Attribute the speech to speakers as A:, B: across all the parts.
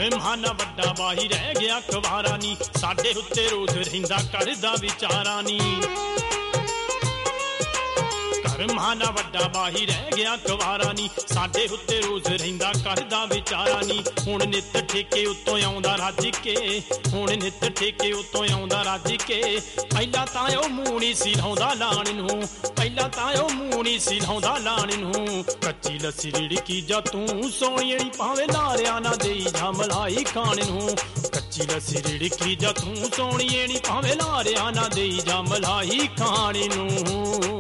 A: माना वड्डा बाही रह गया कवारा नी, साडे उत्ते रोज रहिंदा करदा विचारा नी। माना वड्डा बाही रह गया कवारा नी, साडे उत्ते रोज रहिंदा करदा विचारा नी। हुण नित ठेके उत्तों आउंदा रज के, हुण नित ठेके उत्तों आउंदा रज के। पहिला तां ओ मूंह नी सी लाउंदा लाण नूं, पहिला तां ओ मूंह नी सी लाउंदा लाण नूं। कच्ची लस्सी रिड़की जा तूं सोहणीए नी, भावें लारिया ना देई जा मलाई खाण नूं। कच्ची लस्सी रिड़की जा तूं सोहणीए नी, भावें लारिया ना देई जा मलाई खाण नूं।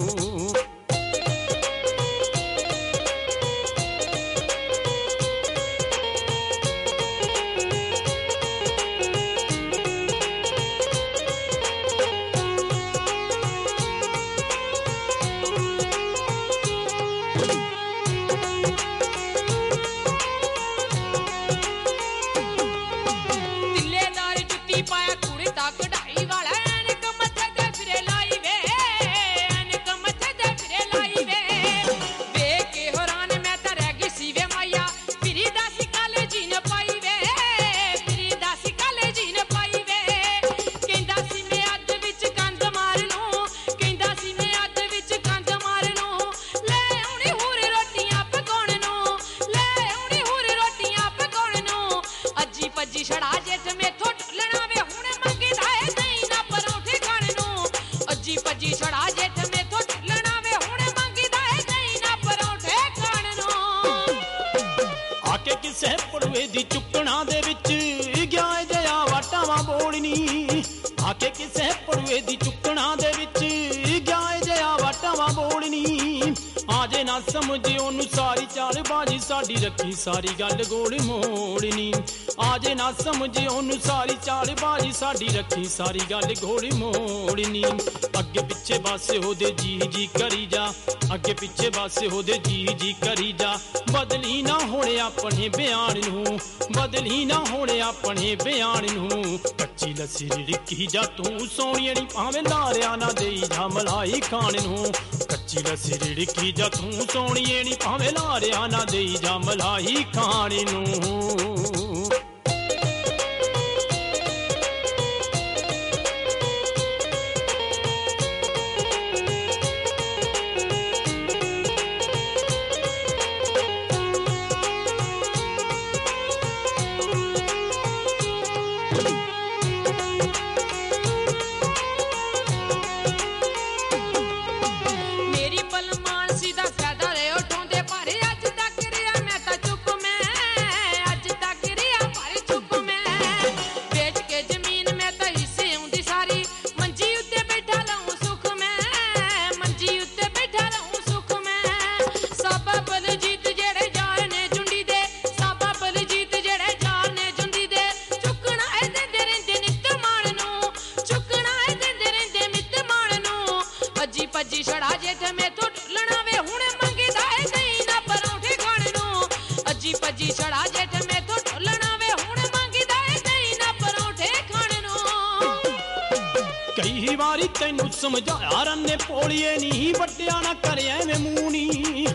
A: दी चुकना दे विच गया जया वाटावा बोलनी, आके किसे पड़ुए दी चुकना दे विच गया जया वाटावा बोलनी। आजे ना समझे ओनू सारी चाल बाजी, साडी रखी सारी गल गोल मोड़नी। आजे ना समझे ओनू सारी चाल बाजी, साडी रखी सारी गल गोल मोड़नी। अगे पिछे बस होदे जी जी करी जा, अगे पिछे बस होदे जी जी करी जा। बदली ना होने अपने बयान नूं, बदली ना होने अपने बयान नूं। कच्ची लस्सी रिड़की जा तूं सोहणीए नी, भावें लारिया ना देई जा मलाई खाण नूं। कच्ची लस्सी रिड़की जा तूं सोहणीए नी, भावें लारिया ना देई जा मलाई खाण नूं। कई वारी तैनू समझाया रन्ने पोलिए नी, वड्डिया ना कर एवें मूंह नी।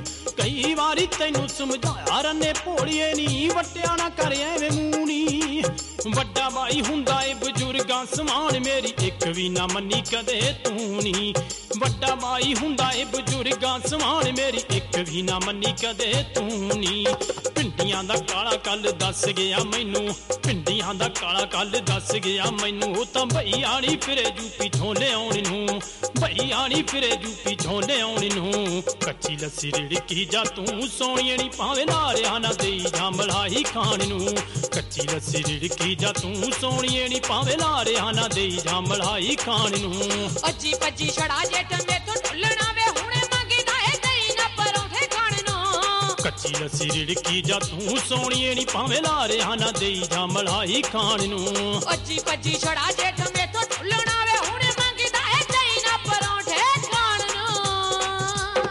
A: कई वारी तैनू समझाया रन्ने पोलिए नी, वड्डिया ना कर एवें मूंह नी। वड्डा भाई हुंदा ए बजुर्गां समान, मेरी एक भी ना मन्नी कदे तू नी। वड्डा भाई हुंदा ए बजुर्गां समान, मेरी एक भी ना मन्नी कदे तू नी। पिंडियां दा काला कल दस गया मैनू, पिंडियां दा काला कल दस गया मैनू। तां भई आनी फिरे यूपी झोले आउण नूं, भई आनी फिरे यूपी झोले आउण नूं। कच्ची लस्सी रिड़की जा तूं सोहणीए नी, भावें लारिया ना देई जा मलाई खाण नूं। कच्ची लस्सी रिड़की जा तूं सोहणीए नी, भावें लारिया ना देई जा मलाई खाण नूं।
B: अज्जी पज्जी छड़ा जेठ मेथों ढुलना वे हुणे मंगदा है देई ना परौंठे खाण नूं।
A: कच्ची लस्सी रिड़की जा तूं सोहणीए नी, भावें लारिया ना देई जा मलाई खाण नूं।
B: अज्जी पज्जी छड़ा जेठ मेथों ढुलना वे हुणे मंगदा है देई ना परौंठे खाण नूं।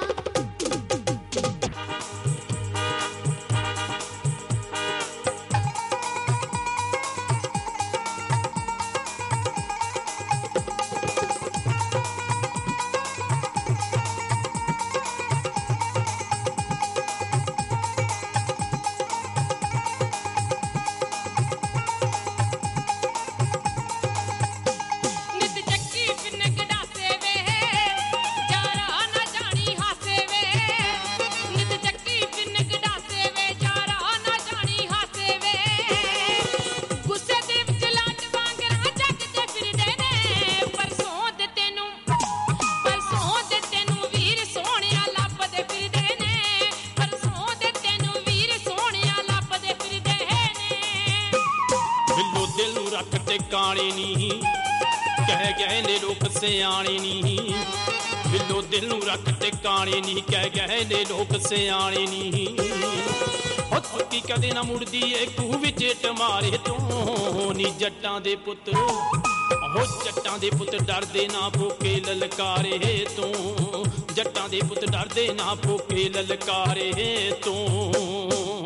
A: ਤੇ ਕਾਣੇ ਨੀ, ਕਹਿ ਗਏ ਨੇ ਲੋਕ ਸਿਆਣੇ ਨੀ। ਬਿੱਲੋ ਦਿਲ ਨੂੰ ਰੱਖ ਤੇ ਕਾਣੇ ਨੀ, ਕਹਿ ਗਏ ਨੇ ਲੋਕ ਸਿਆਣੇ ਨੀ। ਉਹ ਥੱਕੀ ਕਦੇ ਨਾ ਮੁੜਦੀ ਏ ਖੂਹ ਵਿੱਚ ਟਮਾਰੇ ਤੋਂ ਨੀ ਜੱਟਾਂ ਦੇ ਪੁੱਤ। ਉਹ ਜੱਟਾਂ ਦੇ ਪੁੱਤ ਡਰਦੇ ਨਾ ਫੋਕੇ ਲਲਕਾਰੇ ਤੋਂ, ਜੱਟਾਂ ਦੇ ਪੁੱਤ ਡਰਦੇ ਨਾ ਫੋਕੇ ਲਲਕਾਰੇ ਤੋਂ।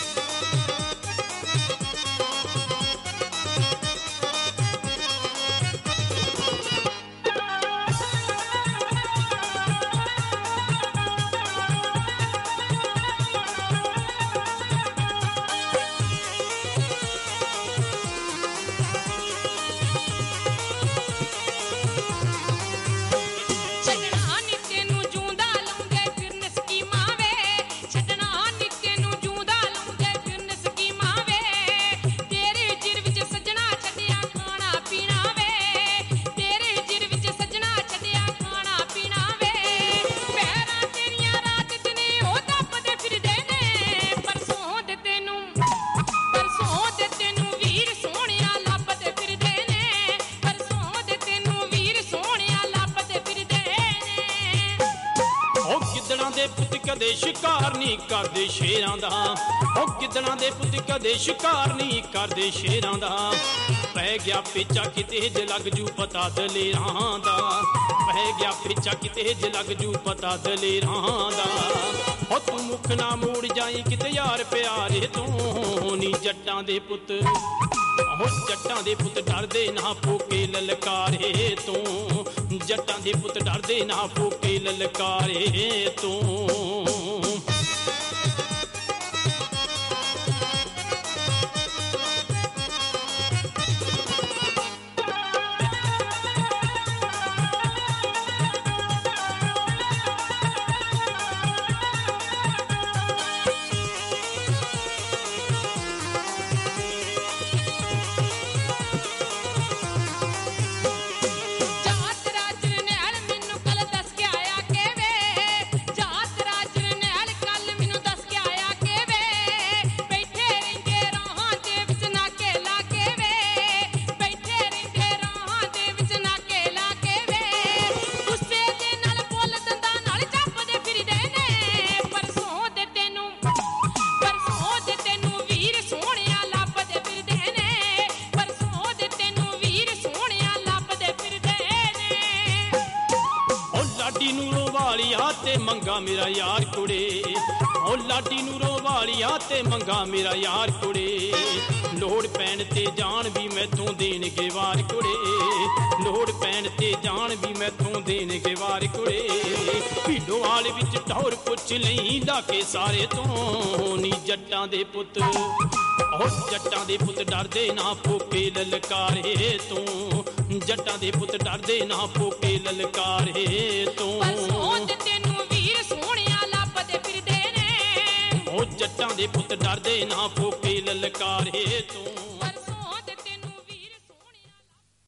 A: ਕਦੇ ਸ਼ਿਕਾਰ ਨਹੀਂ ਕਰਦੇ ਸ਼ੇਰਾਂ ਦਾ, ਉਹ ਗਿੱਦੜਾਂ ਦੇ ਪੁੱਤ ਕਦੇ ਸ਼ਿਕਾਰ ਨਹੀਂ ਕਰਦੇ ਸ਼ੇਰਾਂ ਦਾ। ਪੈ ਗਿਆ ਪੇਚਾ ਕਿਤੇ ਜ ਲੱਗ ਜੂ ਪਤਾ ਦਲੇਰਾਂ ਦਾ, ਪੈ ਗਿਆ ਪੇਚਾ ਕਿਤੇ ਜ ਲੱਗ ਜੂ ਪਤਾ ਦਲੇਰਾਂ ਦਾ। ਉਹ ਤੂੰ ਮੁੱਖ ਨਾ ਮੋੜ ਜਾਈ ਕਿਤੇ ਯਾਰ ਪਿਆਰੇ ਤੋਂ ਨੀ ਜੱਟਾਂ ਦੇ ਪੁੱਤ। ਉਹ ਜੱਟਾਂ ਦੇ ਪੁੱਤ ਡਰਦੇ ਨਾ ਫੋਕੇ ਲਲਕਾਰੇ ਤੋਂ, ਜੱਟਾਂ ਦੇ ਪੁੱਤ ਡਰਦੇ ਨਾ ਫੋਕੇ ਲਲਕਾਰੇ ਤੋਂ। ਤੇ ਮੰਗਾ ਮੇਰਾ ਯਾਰ ਕੁੜੇ, ਉਹ ਲਾਡੀ ਨੂਰੋਂ ਵਾਲੀਆ ਤੇ ਮੰਗਾ ਮੇਰਾ ਯਾਰ ਕੁੜੇ। ਲੋੜ ਪੈਣ ਤੇ ਜਾਨ ਵੀ ਮੈਥੋਂ ਦੇਣਗੇ ਵਾਰ ਕੁੜੇ, ਲੋੜ ਪੈਣ ਤੇ ਜਾਨ ਵੀ ਮੈਥੋਂ ਦੇਣਗੇ ਵਾਰ ਕੁੜੇ। ਢੀਂਡੋਵਾਲ ਵਿੱਚ ਟੌਰ ਪੁੱਛ ਲਈ ਲਾ ਕੇ ਸਾਰੇ ਤੋਂ ਨੀ ਜੱਟਾਂ ਦੇ ਪੁੱਤ। ਉਹ ਜੱਟਾਂ ਦੇ ਪੁੱਤ ਡਰਦੇ ਨਾ ਫੋਕੇ ਲਲਕਾਰੇ ਤੋਂ, ਜੱਟਾਂ ਦੇ ਪੁੱਤ ਡਰਦੇ ਨਾ ਫੋਕੇ ਲਲਕਾਰੇ ਤੋਂ। ਉਹ ਜੱਟਾਂ ਦੇ ਪੁੱਤ ਡਰਦੇ ਨਾ ਫੋਕੇ ਲਲਕਾਰੇ ਤੋਂ।